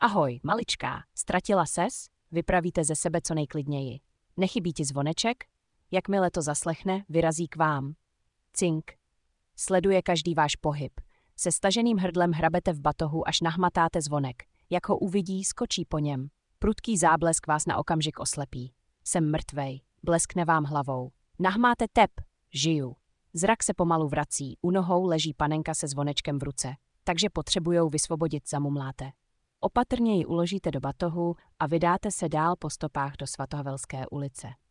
Ahoj, maličká, ztratila ses? Vypravíte ze sebe co nejklidněji. Nechybí ti zvoneček? Jakmile to zaslechne, vyrazí k vám. Cink. Sleduje každý váš pohyb. Se staženým hrdlem hrabete v batohu, až nahmatáte zvonek. Jak ho uvidí, skočí po něm. Prudký záblesk vás na okamžik oslepí. Jsem mrtvej, bleskne vám hlavou. Nahmáte tep, žiju. Zrak se pomalu vrací, u nohou leží panenka se zvonečkem v ruce, takže potřebujou vysvobodit, zamumláte. Opatrně ji uložíte do batohu a vydáte se dál po stopách do Svatohavelské ulice.